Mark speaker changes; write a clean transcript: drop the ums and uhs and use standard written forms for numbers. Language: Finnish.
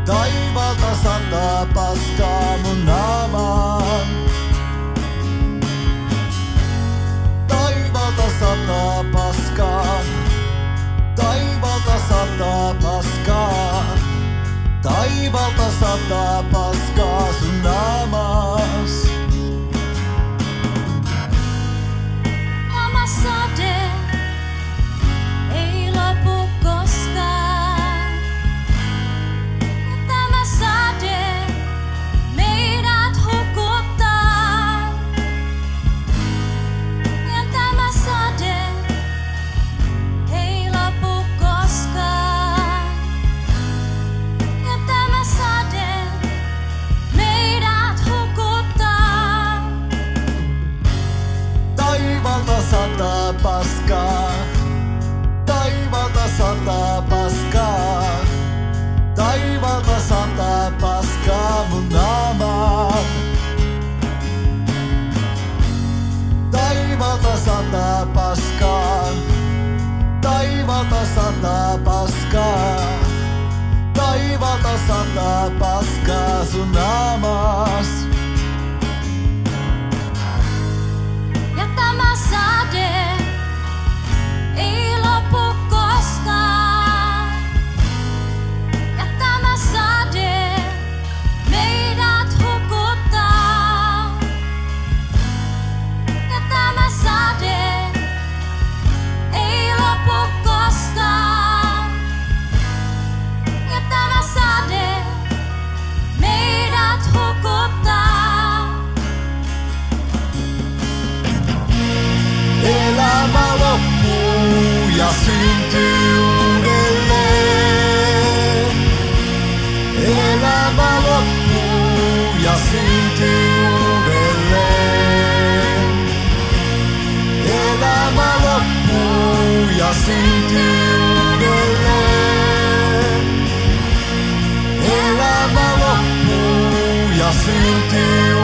Speaker 1: Taivalta sataa paskaa mun naamaan. Taivalta sataa paskaa. Taivalta sataa paskaa. Taivalta sataa paskaa sun naamaas.
Speaker 2: Tämä sade ei lopu koskaan. Tämä sade meidät hukuttaa. Ja tämä sade ei lopu koskaan. Ja tämä sade meidät hukuttaa.
Speaker 1: Taivalta sataa paskaa. Taivalta sataa paskaa. Taivalta sataa paskaa mun naamaan. Taivalta sataa paskaa. Taivalta sataa paskaa. Taivalta sataa paskaa sun naamaas.
Speaker 2: Ja tämä sade ei lopu koskaan. Ja tämä sade meidät hukuttaa. Ja tämä sade ei lopu koskaan. Ja tämä sade meidät hukuttaa.
Speaker 1: Elämä loppuu ja syntyy uudelleen. Elämä loppuu ja syntyy uudelleen. Elämä loppuu ja syntyy uudelleen. Elämä loppuu ja syntyy